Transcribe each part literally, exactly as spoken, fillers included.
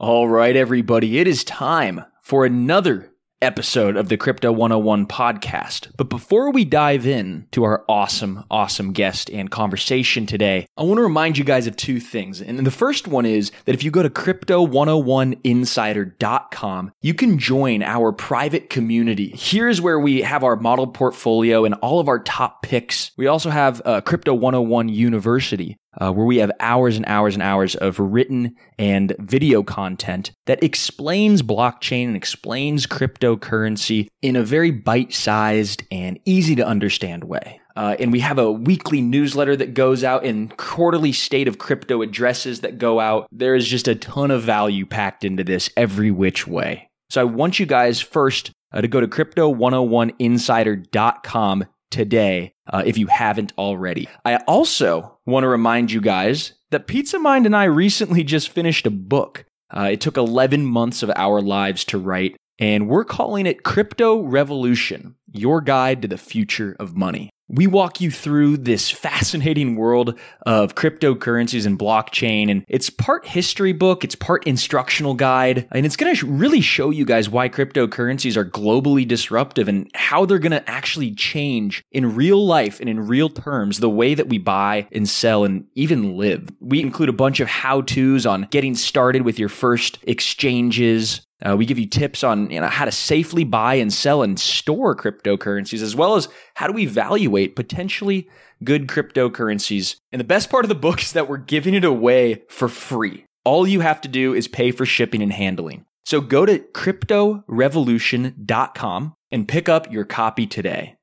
All right, everybody, it is time for another episode of the Crypto one oh one podcast. But before we dive in to our awesome, awesome guest and conversation today, I want to remind you guys of two things. And the first one is that if you go to crypto one oh one insider dot com, you can join our private community. Here's where we have our model portfolio and all of our top picks. We also have uh, Crypto one oh one University, Uh, where we have hours and hours and hours of written and video content that explains blockchain and explains cryptocurrency in a very bite-sized and easy-to-understand way. Uh, and we have a weekly newsletter that goes out and quarterly state of crypto addresses that go out. There is just a ton of value packed into this every which way. So I want you guys first uh, to go to crypto one oh one insider dot com today, uh, if you haven't already. I also want to remind you guys that Pizza Mind and I recently just finished a book. Uh, it took eleven months of our lives to write, and we're calling it Crypto Revolution, Your Guide to the Future of Money. We walk you through this fascinating world of cryptocurrencies and blockchain, and it's part history book, it's part instructional guide, and it's going to really show you guys why cryptocurrencies are globally disruptive and how they're going to actually change in real life and in real terms the way that we buy and sell and even live. We include a bunch of how-tos on getting started with your first exchanges. Uh, we give you tips on you know, how to safely buy and sell and store cryptocurrencies, as well as how to evaluate potentially good cryptocurrencies. And the best part of the book is that we're giving it away for free. All you have to do is pay for shipping and handling. So go to crypto revolution dot com and pick up your copy today.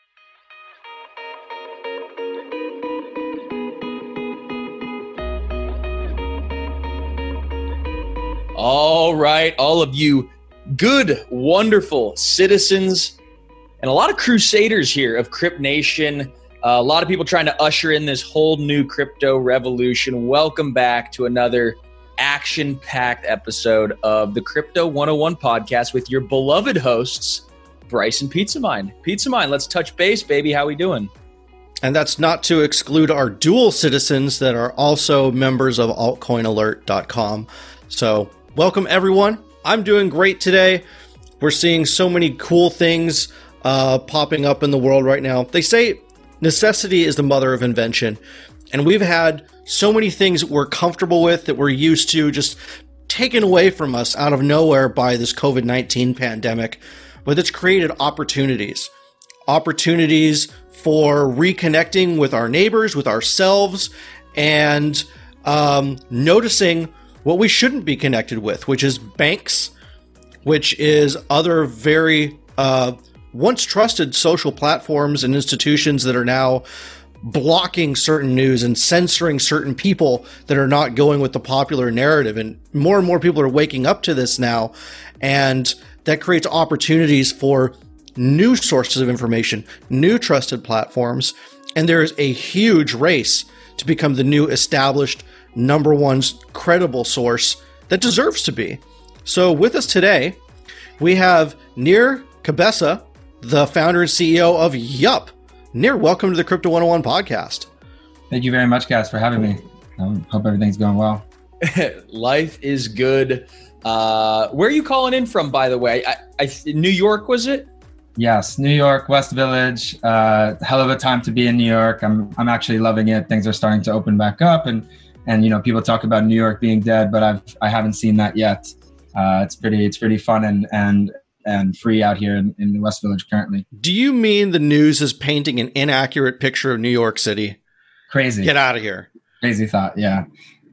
All right, all of you good, wonderful citizens and a lot of crusaders here of Crypt Nation. Uh, a lot of people trying to usher in this whole new crypto revolution. Welcome back to another action-packed episode of the Crypto one oh one podcast with your beloved hosts, Bryce and Pizza Mind. Pizza Mind, let's touch base, baby. How we doing? And that's not to exclude our dual citizens that are also members of altcoin alert dot com. So welcome, everyone. I'm doing great today. We're seeing so many cool things uh, popping up in the world right now. They say necessity is the mother of invention. And we've had so many things that we're comfortable with, that we're used to, just taken away from us out of nowhere by this covid nineteen pandemic. But it's created opportunities. Opportunities for reconnecting with our neighbors, with ourselves, and um, noticing what we shouldn't be connected with, which is banks, which is other very uh, once trusted social platforms and institutions that are now blocking certain news and censoring certain people that are not going with the popular narrative. And more and more people are waking up to this now. And that creates opportunities for new sources of information, new trusted platforms. And there is a huge race to become the new established number one credible source that deserves to be. So with us today, we have Nir Cabessa, the founder and C E O of Yup. Nir, welcome to the Crypto one oh one podcast. Thank you very much, guys, for having me. I hope everything's going well. Life is good. Uh, where are you calling in from, by the way? I, I, New York, was it? Yes, New York, West Village. Uh, hell of a time to be in New York. I'm I'm actually loving it. Things are starting to open back up, and And, you know, people talk about New York being dead, but I've, I haven't seen that yet. Uh, it's pretty, it's pretty fun and, and, and free out here in, in the West Village currently. Do you mean the news is painting an inaccurate picture of New York City? Crazy. Get out of here. Crazy thought. Yeah.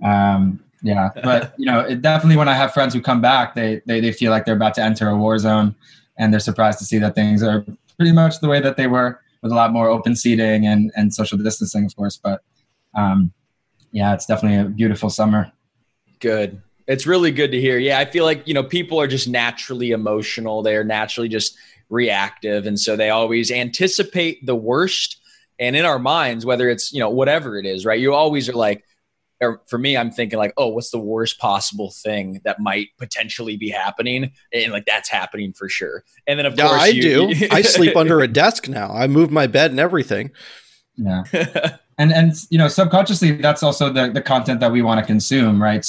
Um, yeah. But, you know, it definitely, when I have friends who come back, they, they, they feel like they're about to enter a war zone, and they're surprised to see that things are pretty much the way that they were, with a lot more open seating and, and social distancing, of course. But, um, yeah, it's definitely a beautiful summer. Good. It's really good to hear. Yeah, I feel like, you know, people are just naturally emotional. They're naturally just reactive. And so they always anticipate the worst. And in our minds, whether it's, you know, whatever it is, right? You always are like, or for me, I'm thinking like, oh, what's the worst possible thing that might potentially be happening? And like, that's happening for sure. And then of yeah, course I you, do. You, I sleep under a desk now. I move my bed and everything. Yeah. And, and, you know, subconsciously, that's also the, the content that we want to consume, right? So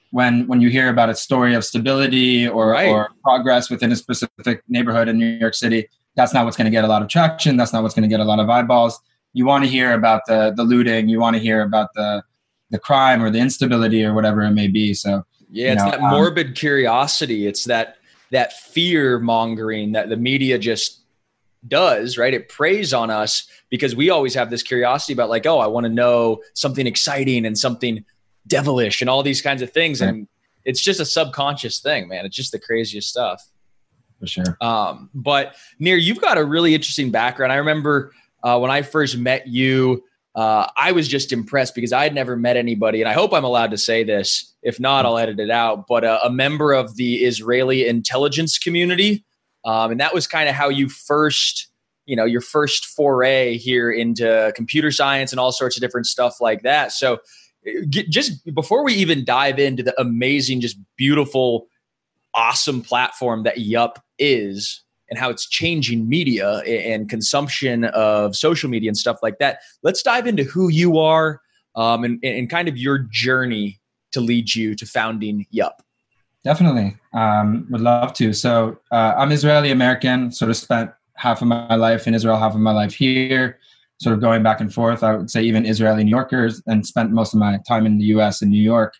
when when you hear about a story of stability or, Right. or progress within a specific neighborhood in New York City, that's not what's going to get a lot of traction. That's not what's going to get a lot of eyeballs. You want to hear about the the looting. You want to hear about the the crime or the instability or whatever it may be. So Yeah, it's know, that um, morbid curiosity. It's that that fear mongering that the media just does, right? It preys on us because we always have this curiosity about like, oh, I want to know something exciting and something devilish and all these kinds of things. Right. And it's just a subconscious thing, man. It's just the craziest stuff. For sure. Um, but Nir, you've got a really interesting background. I remember uh, when I first met you, uh, I was just impressed because I had never met anybody, and I hope I'm allowed to say this. If not, I'll edit it out. But uh, a member of the Israeli intelligence community, um, and that was kind of how you first, you know, your first foray here into computer science and all sorts of different stuff like that. So, get, just before we even dive into the amazing, just beautiful, awesome platform that Yup is, and how it's changing media and consumption of social media and stuff like that, let's dive into who you are um, and, and kind of your journey to lead you to founding Yup. Definitely. Um, would love to. So uh, I'm Israeli American, sort of spent half of my life in Israel, half of my life here, sort of going back and forth. I would say even Israeli New Yorkers, and spent most of my time in the U S and New York.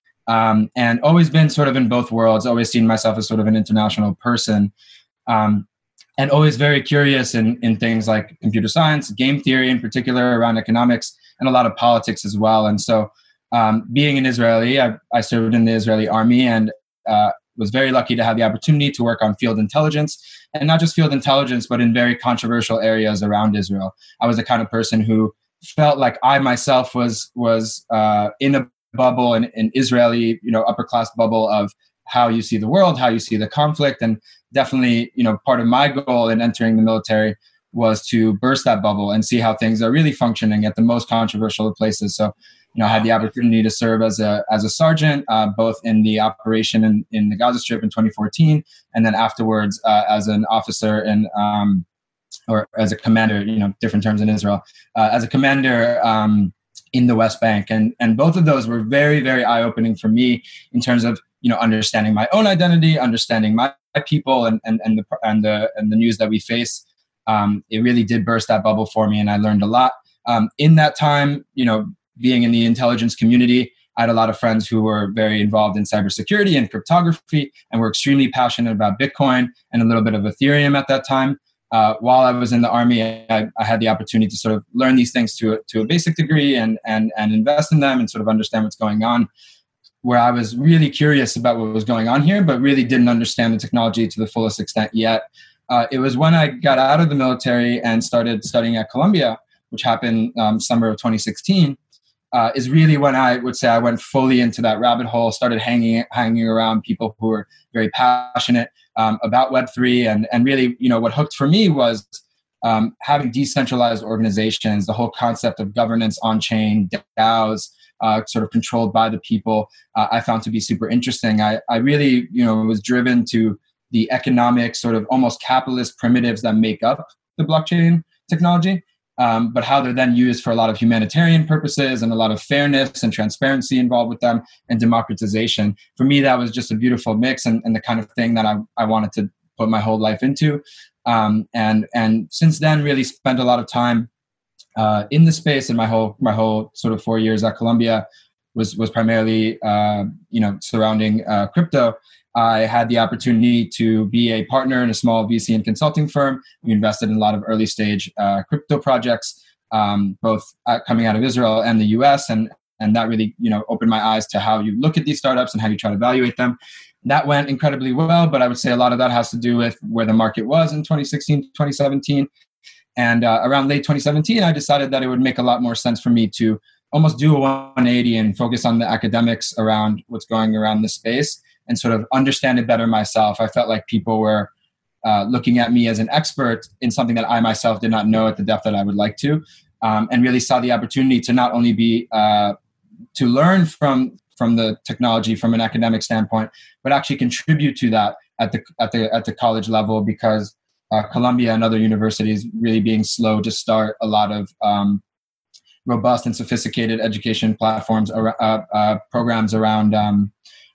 Um, and always been sort of in both worlds, always seen myself as sort of an international person. Um, and always very curious in, in things like computer science, game theory in particular, around economics, and a lot of politics as well. And so um, being an Israeli, I, I served in the Israeli army and uh, was very lucky to have the opportunity to work on field intelligence, and not just field intelligence, but in very controversial areas around Israel. I was the kind of person who felt like I myself was was uh, in a bubble, an, an Israeli, you know, upper class bubble of how you see the world, how you see the conflict. And definitely, you know, part of my goal in entering the military was to burst that bubble and see how things are really functioning at the most controversial of places. So, you know, I had the opportunity to serve as a as a sergeant, uh, both in the operation in, in the Gaza Strip in twenty fourteen, and then afterwards uh, as an officer in, um, or as a commander, you know, different terms in Israel, uh, as a commander um, in the West Bank. And, and both of those were very, very eye-opening for me in terms of, you know, understanding my own identity, understanding my, my people and, and, and, the, and, the, and the news that we face. Um, it really did burst that bubble for me, and I learned a lot. Um, in that time, you know, being in the intelligence community, I had a lot of friends who were very involved in cybersecurity and cryptography, and were extremely passionate about Bitcoin and a little bit of Ethereum at that time. Uh, while I was in the army, I, I had the opportunity to sort of learn these things to, to a basic degree and, and, and invest in them and sort of understand what's going on, where I was really curious about what was going on here, but really didn't understand the technology to the fullest extent yet. Uh, it was when I got out of the military and started studying at Columbia, which happened um, summer of twenty sixteen, uh, is really when I would say I went fully into that rabbit hole, started hanging hanging around people who were very passionate um, about Web three. And, and really, you know, what hooked for me was um, having decentralized organizations, the whole concept of governance on-chain, DAOs, uh, sort of controlled by the people, uh, I found to be super interesting. I, I really, you know, was driven to the economic sort of almost capitalist primitives that make up the blockchain technology, um, but how they're then used for a lot of humanitarian purposes and a lot of fairness and transparency involved with them and democratization. For me, that was just a beautiful mix and, and the kind of thing that I, I wanted to put my whole life into. Um, and and since then, really spent a lot of time uh, in the space, and my whole my whole sort of four years at Columbia was was primarily uh, you know surrounding uh, crypto. I had the opportunity to be a partner in a small V C and consulting firm. We invested in a lot of early stage uh, crypto projects, um, both uh, coming out of Israel and the U S. And, and that really, you know, opened my eyes to how you look at these startups and how you try to evaluate them. That went incredibly well, but I would say a lot of that has to do with where the market was in twenty sixteen, twenty seventeen. And uh, around late twenty seventeen, I decided that it would make a lot more sense for me to almost do a one eighty and focus on the academics around what's going around the space and sort of understand it better myself. I felt like people were uh, looking at me as an expert in something that I myself did not know at the depth that I would like to, um, and really saw the opportunity to not only be, uh, to learn from from the technology from an academic standpoint, but actually contribute to that at the at the at the college level, because uh, Columbia and other universities really being slow to start a lot of um, robust and sophisticated education platforms, uh, uh, programs around um,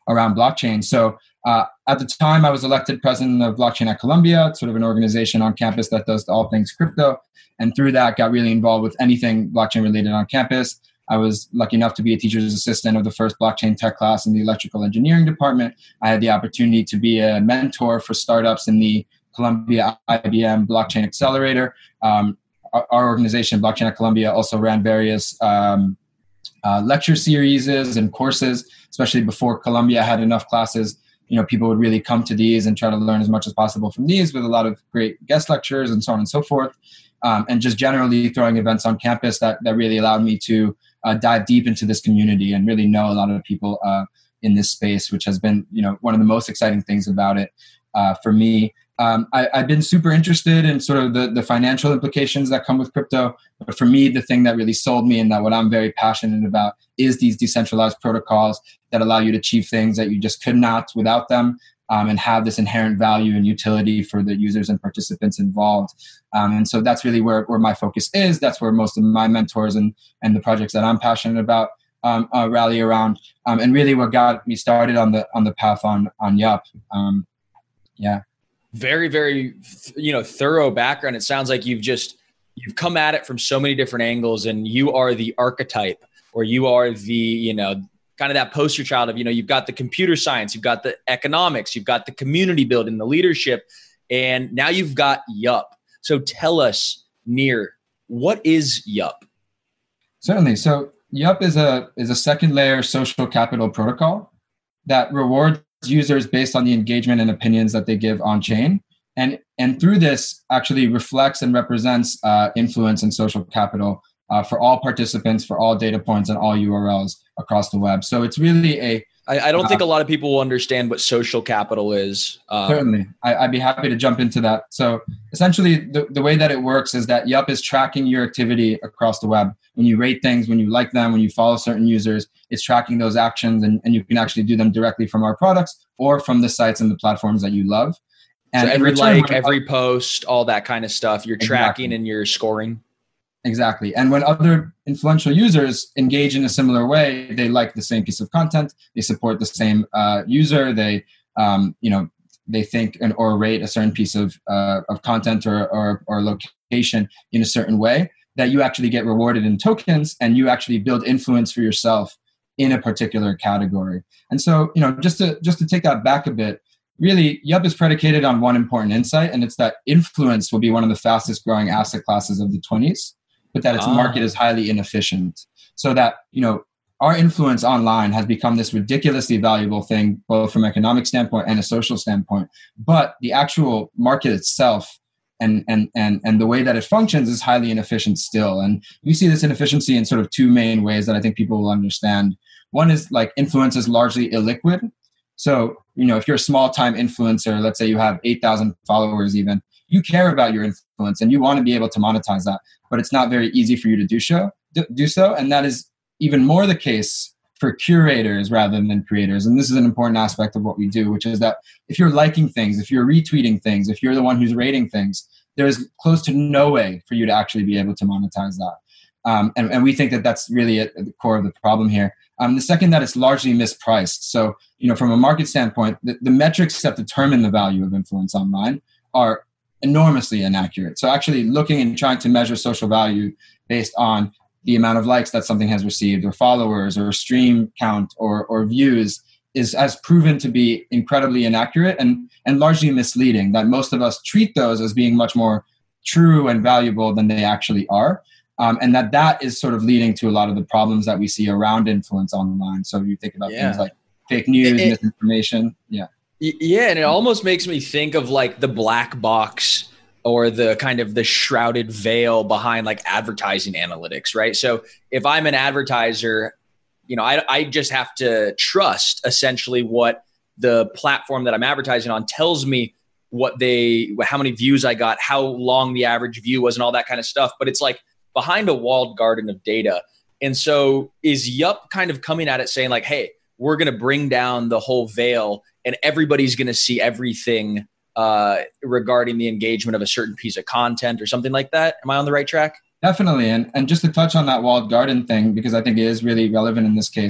around blockchain. So uh, at the time, I was elected president of Blockchain at Columbia, sort of an organization on campus that does all things crypto. And through that, got really involved with anything blockchain related on campus. I was lucky enough to be a teacher's assistant of the first blockchain tech class in the electrical engineering department. I had the opportunity to be a mentor for startups in the Columbia I B M Blockchain Accelerator. Um, our, our organization, Blockchain at Columbia, also ran various um, uh, lecture series and courses, especially before Columbia had enough classes. You know, people would really come to these and try to learn as much as possible from these, with a lot of great guest lectures and so on and so forth. Um, and just generally throwing events on campus that, that really allowed me to uh, dive deep into this community and really know a lot of people uh, in this space, which has been, you know, one of the most exciting things about it uh, for me. Um, I, I've been super interested in sort of the, the financial implications that come with crypto. But for me, the thing that really sold me and that what I'm very passionate about is these decentralized protocols that allow you to achieve things that you just could not without them. Um, and have this inherent value and utility for the users and participants involved. Um, and so that's really where, where my focus is. That's where most of my mentors and, and the projects that I'm passionate about um, uh, rally around. Um, and really what got me started on the on the path on, on Yup. Um, yeah. Very, very, you know, thorough background. It sounds like you've just, you've come at it from so many different angles, and you are the archetype, or you are the, you know, kind of that poster child of, you know, you've got the computer science, you've got the economics, you've got the community building, the leadership, and now you've got Yup. So tell us, Nir, what is Yup? Certainly. So Yup is a is a second layer social capital protocol that rewards users based on the engagement and opinions that they give on chain. And, and through this actually reflects and represents uh, influence and social capital Uh, for all participants, for all data points and all U R Ls across the web. So it's really a... I, I don't uh, think a lot of people will understand what social capital is. Um, certainly. I, I'd be happy to jump into that. So essentially, the, the way that it works is that Yup is tracking your activity across the web. When you rate things, when you like them, when you follow certain users, it's tracking those actions, and, and you can actually do them directly from our products or from the sites and the platforms that you love. And so every return, like, every post, all that kind of stuff, you're exactly. tracking and you're scoring. Exactly. And when other influential users engage in a similar way, they like the same piece of content, they support the same uh, user, they, um, you know, they think and or rate a certain piece of uh, of content or, or or location in a certain way, that you actually get rewarded in tokens, and you actually build influence for yourself in a particular category. And so, you know, just to just to take that back a bit, really, Yup is predicated on one important insight, and it's that influence will be one of the fastest growing asset classes of the twenties. But that its ah. market is highly inefficient. So that, you know, our influence online has become this ridiculously valuable thing, both from an economic standpoint and a social standpoint. But the actual market itself and and and and the way that it functions is highly inefficient still. And you see this inefficiency in sort of two main ways that I think people will understand. One is like influence is largely illiquid. So, you know, if you're a small time influencer, let's say you have eight thousand followers even, you care about your influence and you want to be able to monetize that, but it's not very easy for you to do so. Do so, and that is even more the case for curators rather than creators. And this is an important aspect of what we do, which is that if you're liking things, if you're retweeting things, if you're the one who's rating things, there's close to no way for you to actually be able to monetize that. Um, and, and we think that that's really at the core of the problem here. Um, the second, that it's largely mispriced. So, you know, from a market standpoint, the, the metrics that determine the value of influence online are enormously inaccurate. So actually looking and trying to measure social value based on the amount of likes that something has received, or followers, or stream count, or or views, is has proven to be incredibly inaccurate and and largely misleading. That most of us treat those as being much more true and valuable than they actually are, um, and that that is sort of leading to a lot of the problems that we see around influence online. So you think about yeah. things like fake news, it, it, misinformation, yeah. Yeah, and it almost makes me think of like the black box, or the kind of the shrouded veil behind like advertising analytics, right? So if I'm an advertiser, you know, I, I just have to trust essentially what the platform that I'm advertising on tells me, what they, how many views I got, how long the average view was, and all that kind of stuff. But it's like behind a walled garden of data. And so is Yup kind of coming at it saying like, hey, we're going to bring down the whole veil and everybody's going to see everything uh, regarding the engagement of a certain piece of content or something like that? Am I on the right track? Definitely. And and just to touch on that walled garden thing, because I think it is really relevant in this case,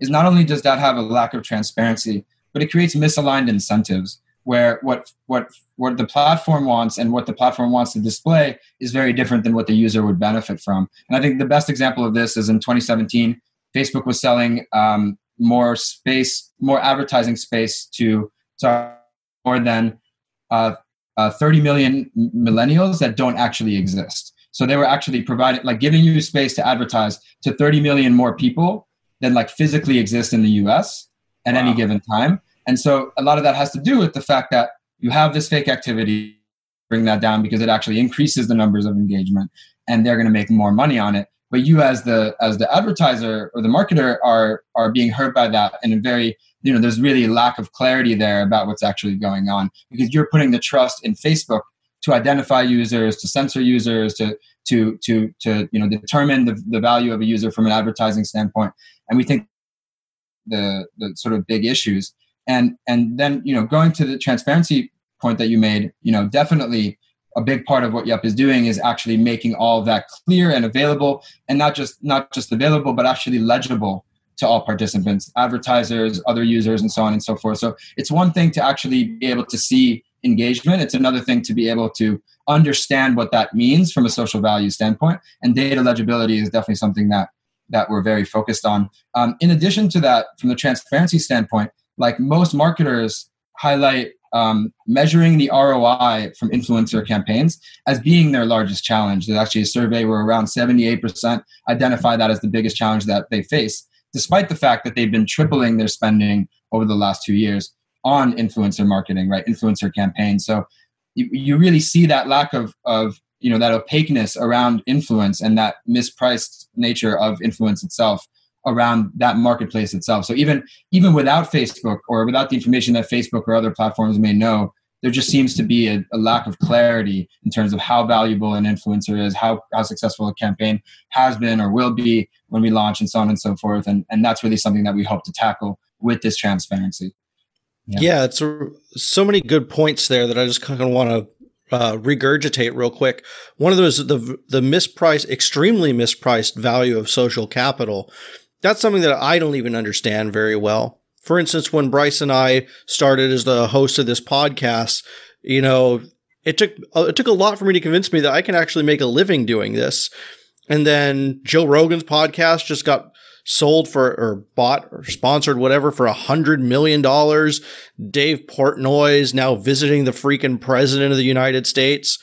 is not only does that have a lack of transparency, but it creates misaligned incentives where what what what the platform wants and what the platform wants to display is very different than what the user would benefit from. And I think the best example of this is in twenty seventeen, Facebook was selling um, more space, more advertising space to, to more than uh, uh, thirty million millennials that don't actually exist. So they were actually providing, like giving you space to advertise to thirty million more people than like physically exist in the U S at wow. any given time. And so a lot of that has to do with the fact that you have this fake activity, bring that down because it actually increases the numbers of engagement and they're going to make more money on it. But you as the as the advertiser or the marketer are are being hurt by that. And a very, you know, there's really a lack of clarity there about what's actually going on because you're putting the trust in Facebook to identify users, to censor users, to to to to you know determine the, the value of a user from an advertising standpoint. And we think the the sort of big issues. And and then, you know, going to the transparency point that you made, you know, definitely a big part of what Yup is doing is actually making all of that clear and available, and not just not just available, but actually legible to all participants, advertisers, other users, and so on and so forth. So it's one thing to actually be able to see engagement. It's another thing to be able to understand what that means from a social value standpoint. And data legibility is definitely something that that we're very focused on. Um, in addition to that, from the transparency standpoint, like most marketers highlight um, measuring the R O I from influencer campaigns as being their largest challenge. There's actually a survey where around seventy-eight percent identify that as the biggest challenge that they face, despite the fact that they've been tripling their spending over the last two years on influencer marketing, right? Influencer campaigns. So you, you really see that lack of, of, you know, that opaqueness around influence and that mispriced nature of influence itself around that marketplace itself. So even even without Facebook or without the information that Facebook or other platforms may know, there just seems to be a, a lack of clarity in terms of how valuable an influencer is, how, how successful a campaign has been or will be when we launch, and so on and so forth. And, and that's really something that we hope to tackle with this transparency. Yeah, yeah it's a, so many good points there that I just kind of want to Uh, regurgitate real quick. One of those, the the mispriced, extremely mispriced value of social capital. That's something that I don't even understand very well. For instance, when Bryce and I started as the host of this podcast, you know, it took it took a lot for me to convince me that I can actually make a living doing this. And then Joe Rogan's podcast just got sold for, or bought or sponsored, whatever, for a hundred million dollars. Dave Portnoy's now visiting the freaking president of the United States.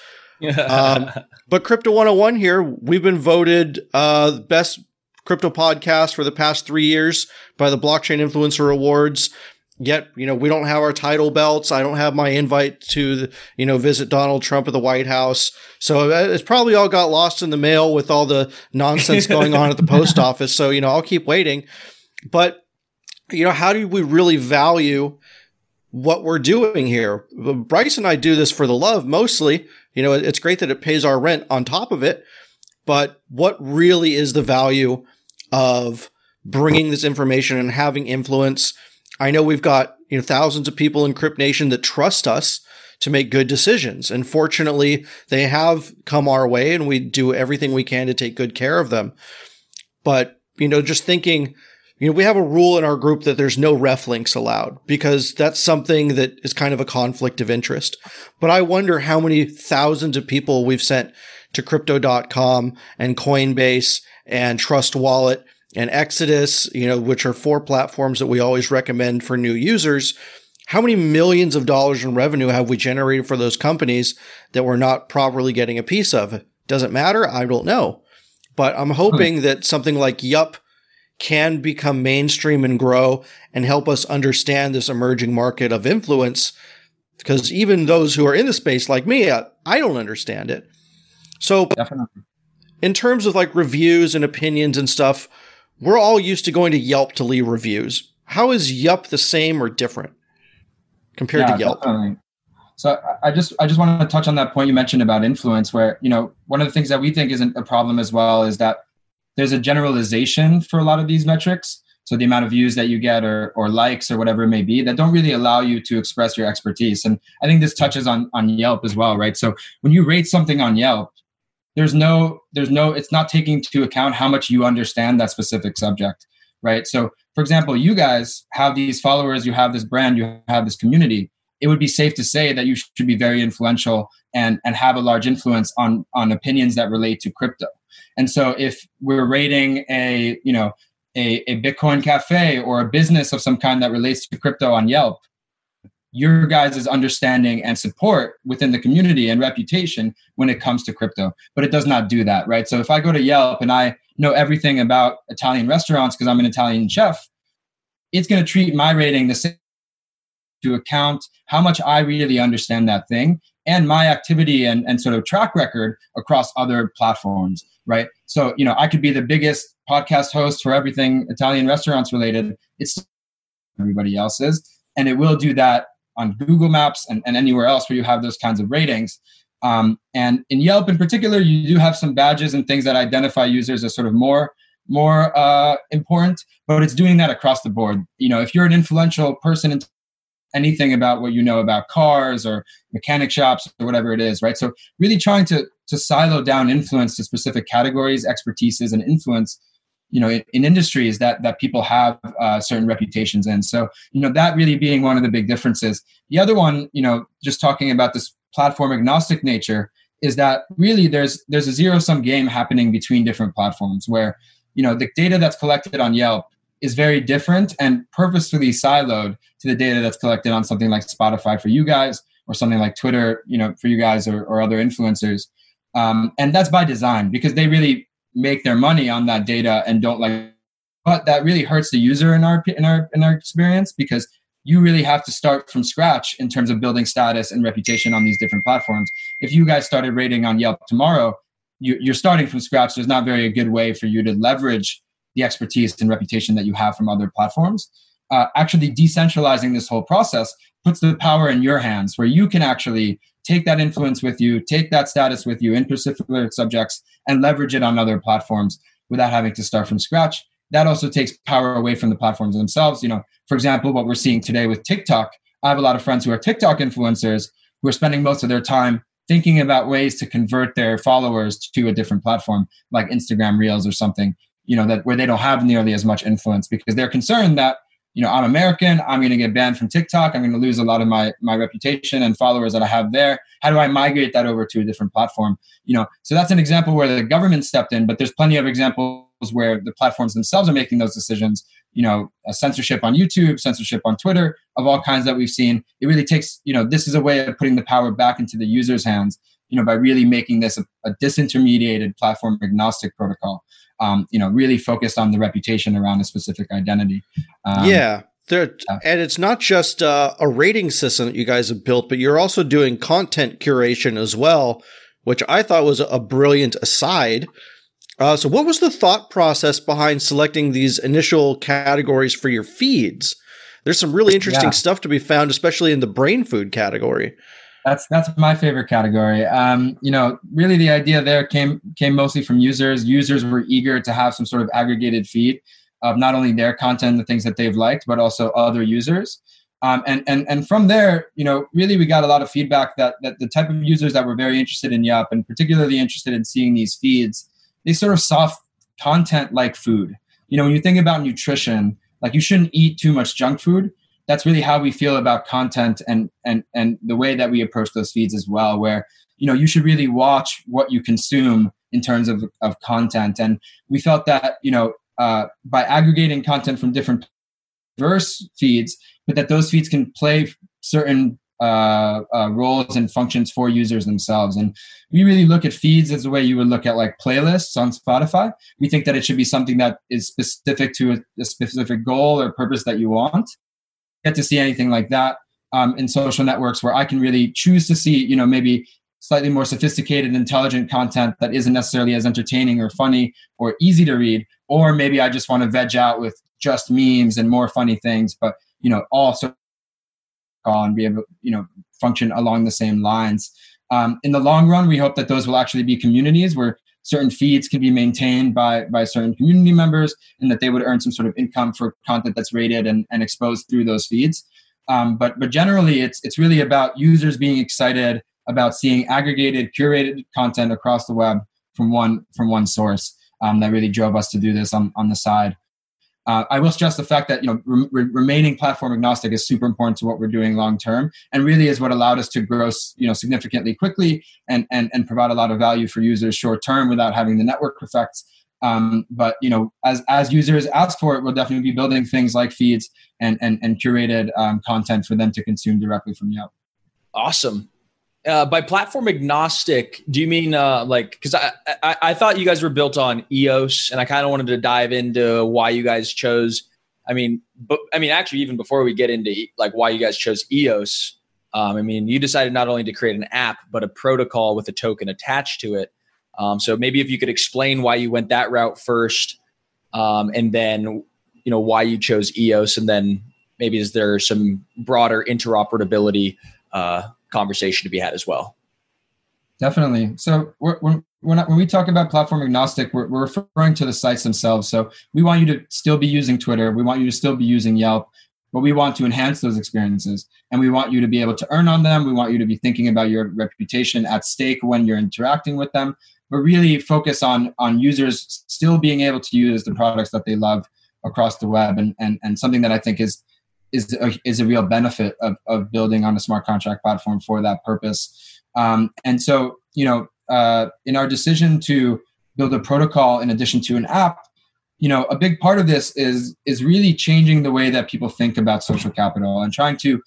um, but Crypto one oh one here, we've been voted uh, best crypto podcast for the past three years by the Blockchain Influencer Awards. Yet, you know, we don't have our title belts. I don't have my invite to, the, you know, visit Donald Trump at the White House. So it's probably all got lost in the mail with all the nonsense going on at the post office. So, you know, I'll keep waiting. But, you know, how do we really value what we're doing here? Bryce and I do this for the love mostly. You know, it's great that it pays our rent on top of it. But what really is the value of bringing this information and having influence? I know we've got, you know, thousands of people in Crypt Nation that trust us to make good decisions. And fortunately, they have come our way and we do everything we can to take good care of them. But, you know, just thinking, you know, we have a rule in our group that there's no ref links allowed because that's something that is kind of a conflict of interest. But I wonder how many thousands of people we've sent to crypto dot com and Coinbase and Trust Wallet and Exodus, you know, which are four platforms that we always recommend for new users. How many millions of dollars in revenue have we generated for those companies that we're not properly getting a piece of? Doesn't matter. I don't know. But I'm hoping that something like Yup can become mainstream and grow and help us understand this emerging market of influence. Because even those who are in the space like me, I don't understand it. So definitely, in terms of like reviews and opinions and stuff, we're all used to going to Yelp to leave reviews. How is Yup the same or different compared yeah, to Yelp? Definitely. So I just I just wanted to touch on that point you mentioned about influence, where, you know, one of the things that we think isn't a problem as well is that there's a generalization for a lot of these metrics. So the amount of views that you get or or likes or whatever it may be that don't really allow you to express your expertise. And I think this touches on, on Yelp as well, right? So when you rate something on Yelp, There's no, there's no, it's not taking into account how much you understand that specific subject. right? So, for example, you guys have these followers, you have this brand, you have this community. It would be safe to say that you should be very influential and, and have a large influence on, on opinions that relate to crypto. And so if we're rating a, you know, a, a Bitcoin cafe or a business of some kind that relates to crypto on Yelp, your guys' understanding and support within the community and reputation when it comes to crypto. But it does not do that, right? So if I go to Yelp and I know everything about Italian restaurants because I'm an Italian chef, it's going to treat my rating the same to account how much I really understand that thing and my activity and, and sort of track record across other platforms, right? So, you know, I could be the biggest podcast host for everything Italian restaurants related. It's everybody else's. And it will do that on Google Maps and, and anywhere else where you have those kinds of ratings. Um, and in Yelp in particular, you do have some badges and things that identify users as sort of more, more uh, important, but it's doing that across the board. You know, if you're an influential person in anything about what you know about cars or mechanic shops or whatever it is, right? So really trying to to silo down influence to specific categories, expertises, and influence, you know, in, in industries that that people have uh, certain reputations in. So, you know, that really being one of the big differences. The other one, you know, just talking about this platform agnostic nature is that really there's there's a zero sum game happening between different platforms where, you know, the data that's collected on Yelp is very different and purposefully siloed to the data that's collected on something like Spotify for you guys or something like Twitter, you know, for you guys or, or other influencers. Um, and that's by design because they really make their money on that data and don't like, but that really hurts the user in our, in our, in our experience because you really have to start from scratch in terms of building status and reputation on these different platforms. If you guys started rating on Yelp tomorrow, you, you're starting from scratch. There's not very a good way for you to leverage the expertise and reputation that you have from other platforms. Uh, actually decentralizing this whole process puts the power in your hands where you can actually take that influence with you, take that status with you in particular subjects and leverage it on other platforms without having to start from scratch. That also takes power away from the platforms themselves. You know, for example, what we're seeing today with TikTok, I have a lot of friends who are TikTok influencers who are spending most of their time thinking about ways to convert their followers to a different platform like Instagram Reels or something, you know, that where they don't have nearly as much influence because they're concerned that, you know, I'm American, I'm going to get banned from TikTok, I'm going to lose a lot of my my reputation and followers that I have there. How do I migrate that over to a different platform? You know, so that's an example where the government stepped in, but there's plenty of examples where the platforms themselves are making those decisions. You know, uh, censorship on YouTube, censorship on Twitter, of all kinds that we've seen. It really takes, you know, this is a way of putting the power back into the user's hands, you know, by really making this a, a disintermediated platform agnostic protocol. Um, you know, really focused on the reputation around a specific identity. Um, yeah. There, and it's not just uh, a rating system that you guys have built, but you're also doing content curation as well, which I thought was a brilliant aside. Uh, so what was the thought process behind selecting these initial categories for your feeds? There's some really interesting yeah. stuff to be found, especially in the brain food category. That's that's my favorite category. Um, you know, really the idea there came came mostly from users. Users were eager to have some sort of aggregated feed of not only their content, the things that they've liked, but also other users. Um, and and and from there, you know, really we got a lot of feedback that that the type of users that were very interested in Yelp and particularly interested in seeing these feeds, they sort of saw content like food. You know, when you think about nutrition, like you shouldn't eat too much junk food. That's really how we feel about content and and and the way that we approach those feeds as well, where, you know, you should really watch what you consume in terms of, of content. And we felt that, you know, uh, by aggregating content from different diverse feeds, but that those feeds can play certain uh, uh, roles and functions for users themselves. And we really look at feeds as the way you would look at like playlists on Spotify. We think that it should be something that is specific to a, a specific goal or purpose that you want. Get to see anything like that um, in social networks where I can really choose to see, you know, maybe slightly more sophisticated, intelligent content that isn't necessarily as entertaining or funny or easy to read, or maybe I just want to veg out with just memes and more funny things, but, you know, also and be able to, you know, function along the same lines. Um, in the long run, we hope that those will actually be communities where certain feeds can be maintained by by certain community members and that they would earn some sort of income for content that's rated and, and exposed through those feeds. Um, but but generally, it's it's really about users being excited about seeing aggregated, curated content across the web from one from one source. Um, that really drove us to do this on, on the side. Uh, I will stress the fact that, you know, re- remaining platform agnostic is super important to what we're doing long term, and really is what allowed us to grow, you know, significantly quickly and and and provide a lot of value for users short term without having the network effects. Um, but you know, as as users ask for it, we'll definitely be building things like feeds and and and curated um, content for them to consume directly from Yelp. Awesome. Uh, by platform agnostic, do you mean uh, like, because I, I I thought you guys were built on E O S, and I kind of wanted to dive into why you guys chose. I mean, but I mean, actually, even before we get into like why you guys chose E O S, um, I mean, you decided not only to create an app but a protocol with a token attached to it. Um, so maybe if you could explain why you went that route first, um, and then you know why you chose E O S, and then maybe is there some broader interoperability uh, conversation to be had as well? Definitely. So we're, when when when we talk about platform agnostic, we're, we're referring to the sites themselves. So we want you to still be using Twitter. We want you to still be using Yelp, but we want to enhance those experiences, and we want you to be able to earn on them. We want you to be thinking about your reputation at stake when you're interacting with them, but really focus on on users still being able to use the products that they love across the web, and and and something that I think is is a, is a real benefit of of building on a smart contract platform for that purpose. Um, and so, you know, uh, in our decision to build a protocol in addition to an app, you know, a big part of this is is really changing the way that people think about social capital and trying to,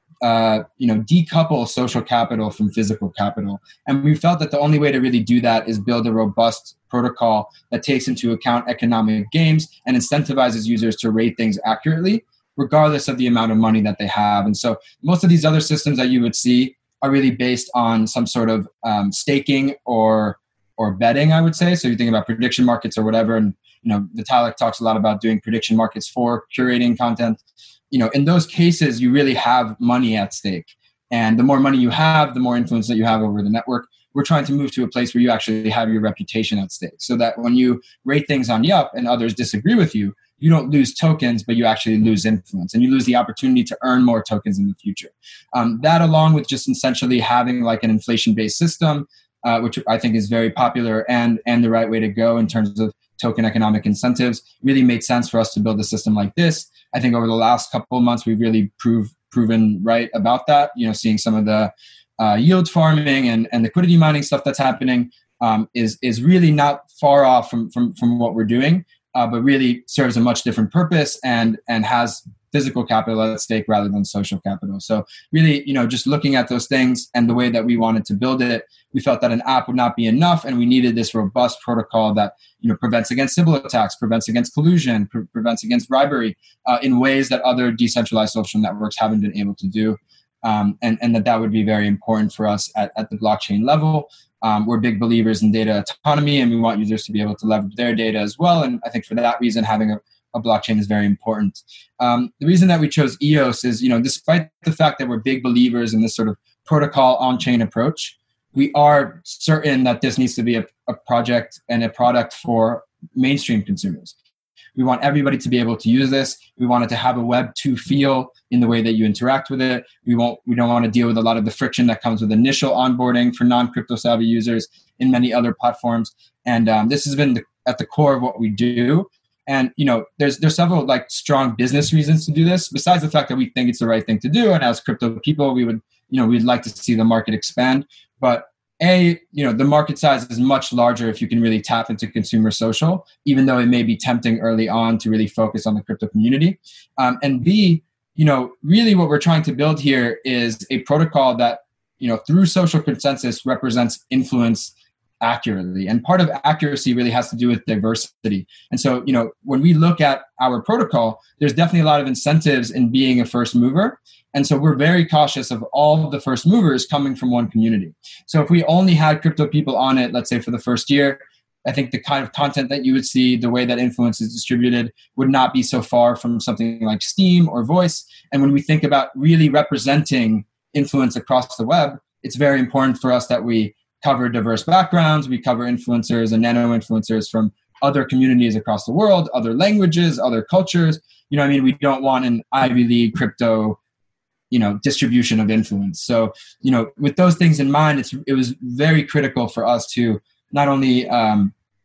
uh, you know, decouple social capital from physical capital. And we felt that the only way to really do that is build a robust protocol that takes into account economic gains and incentivizes users to rate things accurately, regardless of the amount of money that they have. And so most of these other systems that you would see are really based on some sort of um, staking or or betting, I would say. So you think about prediction markets or whatever, and you know, Vitalik talks a lot about doing prediction markets for curating content. You know, in those cases, you really have money at stake, and the more money you have, the more influence that you have over the network. We're trying to move to a place where you actually have your reputation at stake, so that when you rate things on Yelp and others disagree with you, you don't lose tokens, but you actually lose influence, and you lose the opportunity to earn more tokens in the future. Um, that, along with just essentially having like an inflation-based system, uh, which I think is very popular and and the right way to go in terms of token economic incentives, really made sense for us to build a system like this. I think over the last couple of months, we've really proved proven right about that. You know, seeing some of the uh, yield farming and, and liquidity mining stuff that's happening um, is is really not far off from from from what we're doing. Uh, but really serves a much different purpose and and has physical capital at stake rather than social capital. So really, you know, just looking at those things and the way that we wanted to build it, we felt that an app would not be enough, and we needed this robust protocol that, you know, prevents against Sybil attacks, prevents against collusion, pre- prevents against bribery uh, in ways that other decentralized social networks haven't been able to do. Um, and, and that that would be very important for us at, at the blockchain level. Um, we're big believers in data autonomy, and we want users to be able to leverage their data as well. And I think for that reason, having a, a blockchain is very important. Um, the reason that we chose E O S is, you know, despite the fact that we're big believers in this sort of protocol on-chain approach, we are certain that this needs to be a, a project and a product for mainstream consumers. We want everybody to be able to use this. We want it to have a Web two feel in the way that you interact with it. We won't. We don't want to deal with a lot of the friction that comes with initial onboarding for non-crypto savvy users in many other platforms. And um, this has been the, at the core of what we do. And you know, there's there's several like strong business reasons to do this. Besides the fact that we think it's the right thing to do, and as crypto people, we would, you know, we'd like to see the market expand. But A, you know, the market size is much larger if you can really tap into consumer social, even though it may be tempting early on to really focus on the crypto community. Um, and B, you know, really what we're trying to build here is a protocol that, you know, through social consensus represents influence accurately. And part of accuracy really has to do with diversity. And so, you know, when we look at our protocol, there's definitely a lot of incentives in being a first mover. And so we're very cautious of all of the first movers coming from one community. So if we only had crypto people on it, let's say for the first year, I think the kind of content that you would see, the way that influence is distributed would not be so far from something like Steam or Voice. And when we think about really representing influence across the web, it's very important for us that we cover diverse backgrounds, we cover influencers and nano influencers from other communities across the world, other languages, other cultures. You know what I mean? We don't want an Ivy League crypto, you know, distribution of influence. So, you know, with those things in mind, it's it was very critical for us to not only um,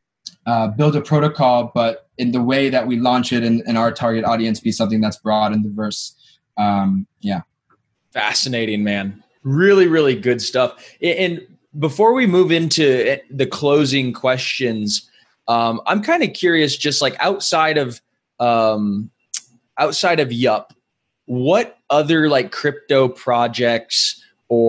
uh, build a protocol, but in the way that we launch it and, and our target audience be something that's broad and diverse. Um, yeah. Fascinating, man. Really, really good stuff. And before we move into the closing questions, um, I'm kind of curious, just like outside of um, outside of Yup, what other like crypto projects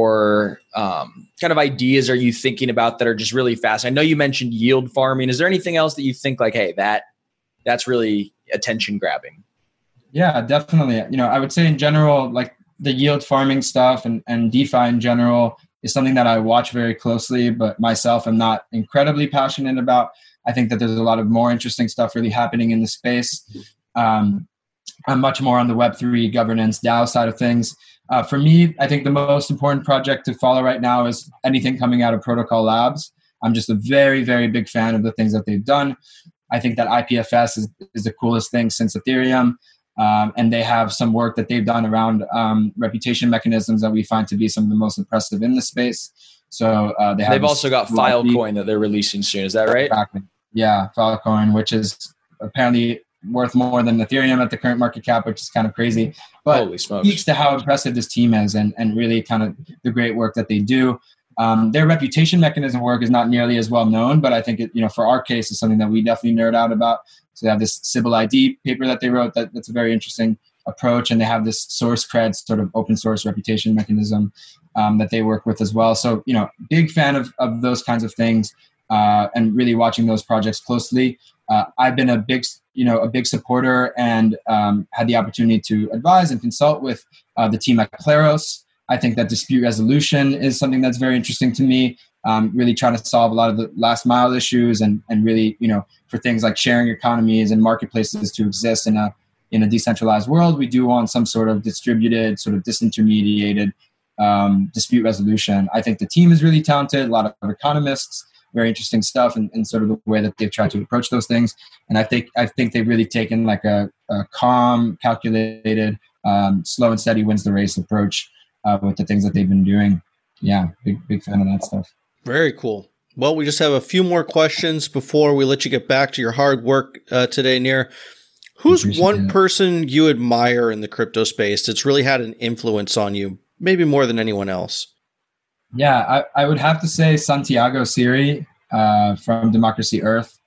or um, kind of ideas are you thinking about that are just really fast? I know you mentioned yield farming. Is there anything else that you think like, hey, that that's really attention grabbing? Yeah, definitely. You know, I would say in general, like the yield farming stuff and, and DeFi in general is something that I watch very closely, but myself, I'm not incredibly passionate about. I think that there's a lot of more interesting stuff really happening in the space. Um, I'm much more on the Web three governance DAO side of things. Uh, for me, I think the most important project to follow right now is anything coming out of Protocol Labs. I'm just a very, very big fan of the things that they've done. I think that I P F S is, is the coolest thing since Ethereum. Um, and they have some work that they've done around um, reputation mechanisms that we find to be some of the most impressive in the space. So uh, they have They've also got Filecoin that they're releasing soon. Is that right? Exactly. Yeah, Filecoin, which is apparently worth more than Ethereum at the current market cap, which is kind of crazy. But Holy smokes. Speaks to how impressive this team is and, and really kind of the great work that they do. Um, their reputation mechanism work is not nearly as well known, but I think it, you know, for our case, is something that we definitely nerd out about. So they have this Sybil I D paper that they wrote that, that's a very interesting approach, and they have this SourceCred sort of open source reputation mechanism um, that they work with as well. So, you know, big fan of, of those kinds of things uh, and really watching those projects closely. Uh, I've been a big, you know, a big supporter and um, had the opportunity to advise and consult with uh, the team at Claros. I think that dispute resolution is something that's very interesting to me. Um, really trying to solve a lot of the last mile issues and, and really, you know, for things like sharing economies and marketplaces to exist in a in a decentralized world, we do want some sort of distributed, sort of disintermediated um, dispute resolution. I think the team is really talented, a lot of economists, very interesting stuff, and, and sort of the way that they've tried to approach those things. And I think I think they've really taken like a, a calm, calculated, um, slow and steady wins the race approach uh, with the things that they've been doing. Yeah, big big fan of that stuff. Very cool. Well, we just have a few more questions before we let you get back to your hard work uh, today, Nir. Who's one that. person you admire in the crypto space that's really had an influence on you, maybe more than anyone else? Yeah, I, I would have to say Santiago Siri uh, from Democracy Earth.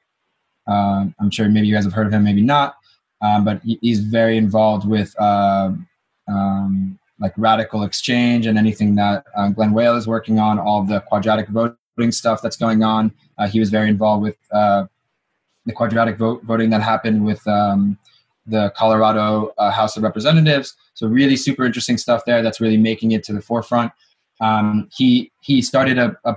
Um, I'm sure maybe you guys have heard of him, maybe not, um, but he, he's very involved with uh, um, like Radical Exchange and anything that uh, Glenn Whale is working on, all of the quadratic voting stuff that's going on. Uh, he was very involved with uh, the quadratic vote voting that happened with um, the Colorado uh, House of Representatives. So really super interesting stuff there that's really making it to the forefront. Um, he he started a, a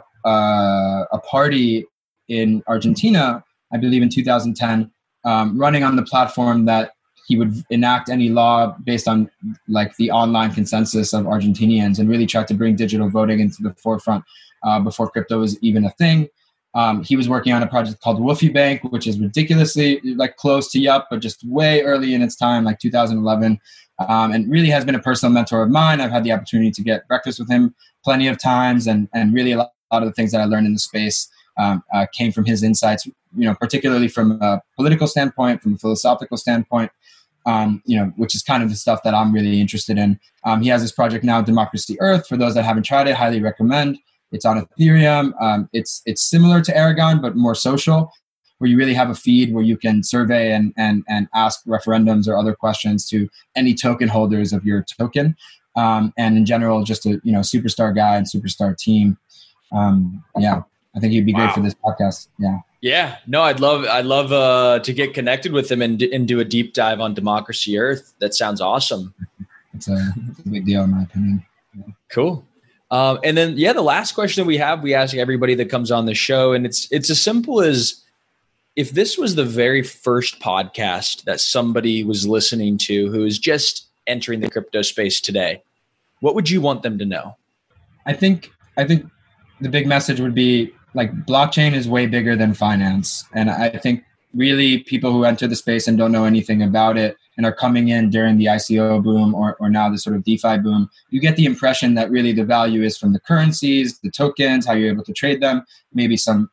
a party in Argentina, I believe in two thousand ten, um, running on the platform that he would enact any law based on like the online consensus of Argentinians and really try to bring digital voting into the forefront uh, before crypto was even a thing. Um, he was working on a project called Woofy Bank, which is ridiculously like close to Yup, but just way early in its time, like two thousand eleven, um, and really has been a personal mentor of mine. I've had the opportunity to get breakfast with him plenty of times, and and really a lot, a lot of the things that I learned in the space um, uh, came from his insights, you know, particularly from a political standpoint, from a philosophical standpoint, um, you know, which is kind of the stuff that I'm really interested in. Um, he has this project now, Democracy Earth. For those that haven't tried it, highly recommend. It's on Ethereum. Um, it's it's similar to Aragon, but more social, where you really have a feed where you can survey and and and ask referendums or other questions to any token holders of your token. Um, and in general, just a you know superstar guy and superstar team. Um, yeah, I think he'd be wow. great for this podcast. Yeah. Yeah, no, I'd love I'd love uh, to get connected with him and and do a deep dive on Democracy Earth. That sounds awesome. It's a, it's a big deal in my opinion. Yeah. Cool. Um, and then, yeah, the last question that we have, we ask everybody that comes on the show, and it's it's as simple as, if this was the very first podcast that somebody was listening to who is just entering the crypto space today, what would you want them to know? I think I think the big message would be, like, blockchain is way bigger than finance. And I think really people who enter the space and don't know anything about it and are coming in during the I C O boom or, or now the sort of DeFi boom, you get the impression that really the value is from the currencies, the tokens, how you're able to trade them, maybe some, you know,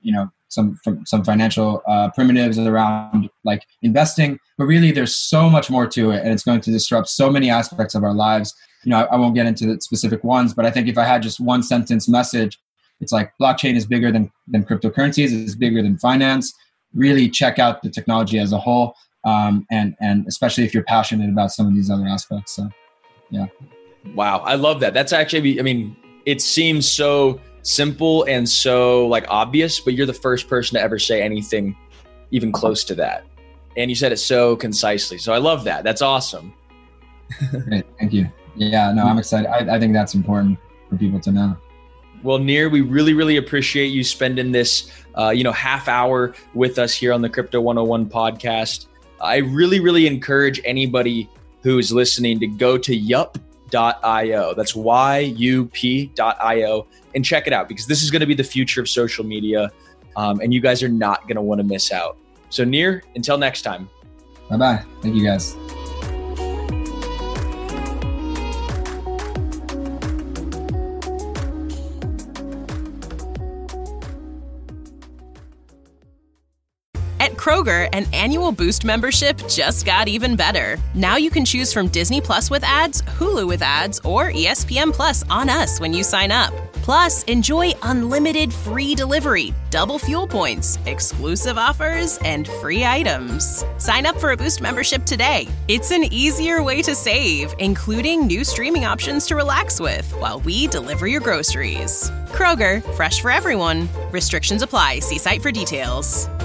some from some financial uh, primitives around like investing, but really there's so much more to it, and it's going to disrupt so many aspects of our lives. You know, I, I won't get into the specific ones, but I think if I had just one sentence message, it's like blockchain is bigger than than cryptocurrencies, it's bigger than finance. Really check out the technology as a whole, um, and and especially if you're passionate about some of these other aspects. So, yeah. Wow, I love that. That's actually, I mean, it seems so simple and so like obvious, but you're the first person to ever say anything even close to that. And you said it so concisely. So I love that. That's awesome. Great. Thank you. Yeah, no, I'm excited. I, I think that's important for people to know. Well, Nir, we really, really appreciate you spending this, uh, you know, half hour with us here on the Crypto one oh one podcast. I really, really encourage anybody who is listening to go to yup dot io. That's Y U P dot I O and check it out, because this is going to be the future of social media, um, and you guys are not going to want to miss out. So Nir, until next time. Bye-bye. Thank you guys. At Kroger, an annual Boost membership just got even better. Now you can choose from Disney Plus with ads, Hulu with ads, or E S P N Plus on us when you sign up. Plus, enjoy unlimited free delivery, double fuel points, exclusive offers, and free items. Sign up for a Boost membership today. It's an easier way to save, including new streaming options to relax with while we deliver your groceries. Kroger, fresh for everyone. Restrictions apply. See site for details.